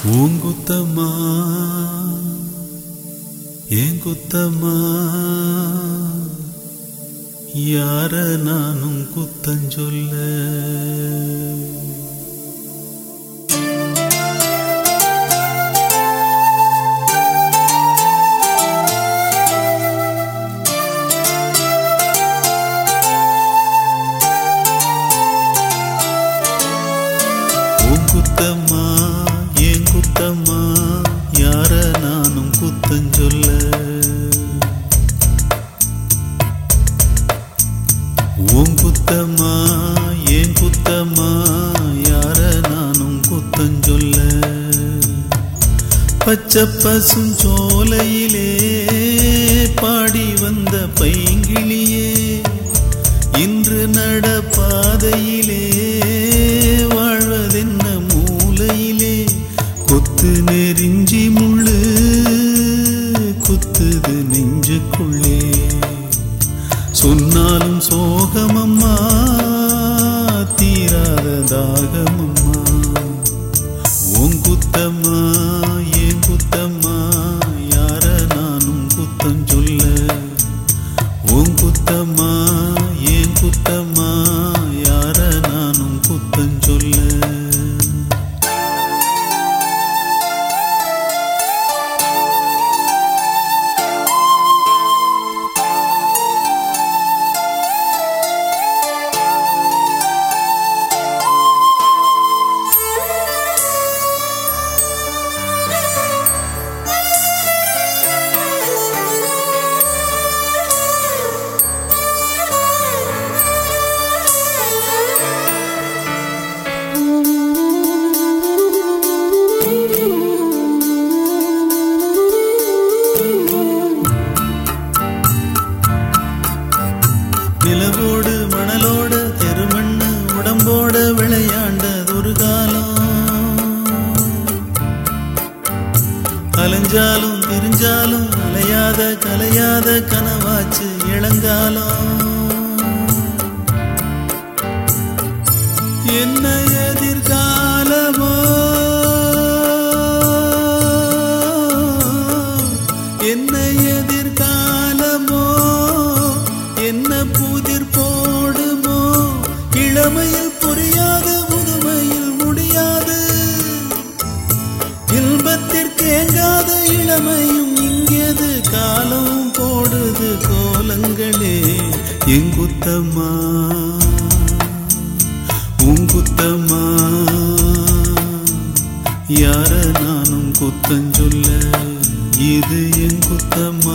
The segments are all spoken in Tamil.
ஊங்குத்தம்மா ஏங்குத்தம்மா யார நானும் குத்தஞ்சொல்ல ஊங்குத்தம்மா ஏங்குத்தம்மா யார நானும் குத்தஞ்சொல்ல ஊங்குத்தம்மா ஏங்குத்தம்மா யார நானும் குத்தஞ்சொல்ல பச்சை பசுஞ்சோலையிலே பாடி வந்த பைங்கிளியே இன்று நடப்பாதையிலே வாழ்வதென்ன மூலையிலே கொத்து நெறிஞ்சி முள்ளு குத்துது நெஞ்சுக்குள்ளே சொன்னாலும் சோகமம்மா தீராத தாகமம்மா உங்குத்தம்மா ஏங்குத்தம்மா யார நானும் குத்தம் சொல்ல உங்குத்தம்மா ஏங்குத்தம்மா யார நானும் குத்தம் சொல்ல நிலவோடு மணலோட தெருமண்ணு உடம்போட விளையாண்டதொரு காலம் அலைஞ்சாலும் திரிஞ்சாலும் அலையாத கலையாத கனவாச்சு இளங்காலம் என்ன எதிர்காலமோ என்ன எதிர்காலமோ என்ன புதிர் போடுமோ இளமையில் புரியாது முதுமையில் முடியாது இன்பத்திற்கேங்காத இளமையும் இங்கேது காலம் போடுது கோலங்களே எங்குத்தம்மா உங்குத்தம்மா யார நானும் குத்தஞ்சொல்ல இது எங்குத்தம்மா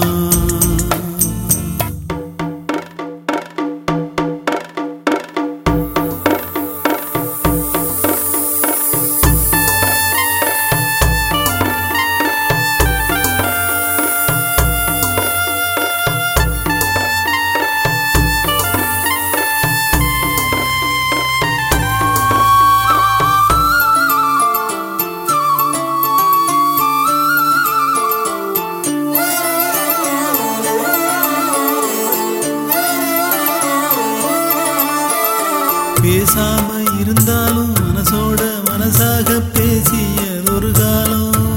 பேசாம இருந்தாலும் மனசோட மனசாக பேசியதொரு காலம்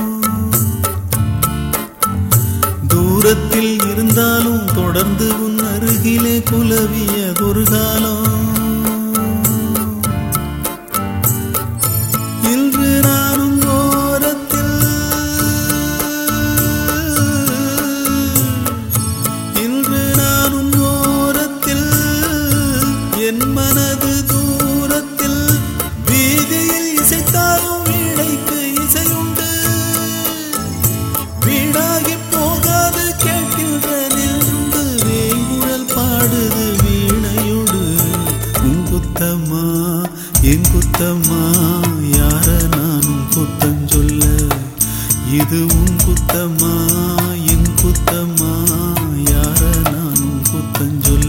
தூரத்தில் இருந்தாலும் தொடர்ந்து உன் அருகிலே குலவியதொரு காலம் இன்று நானும் ஓரத்தில் இன்று நானும் ஓரத்தில் என் மனது தூரத்தில் வீதியில் இசைத்தாலும் வீணைக்கு இசையுண்டு வீணாகி போகாது கேட்கின்ற நின்று வேங்குழல் பாடுது வீணையோடு உங்குத்தம்மா எங்குத்தம்மா யார நானும் குத்தம் சொல்ல இது உங்குத்தம்மா எங்குத்தம்மா யார நானும் குத்தம் சொல்ல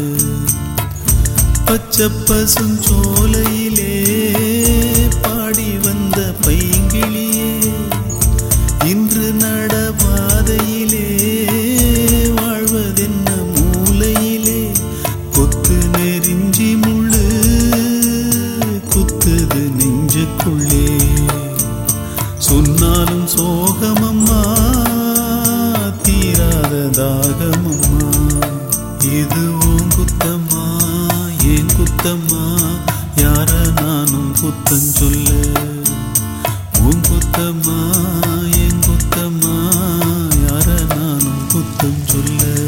பச்சை பசுஞ்சோலையிலே பாடி வந்த பைங்கிளியே இன்று நடபாதையிலே வாழ்வதென்ன மூலையிலே கொத்து நெறிஞ்சி முள்ளு குத்துது நெஞ்சுக்குள்ளே ஆனாலும் சோகமம்மா தீராத தாகமம்மா. இது உன் குத்தம்மா ஏன் குத்தம்மா யார நானும் குத்தம் சொல்ல. உன் குத்தம்மா என் குத்தம்மா யார நானும் குத்தம் சொல்ல.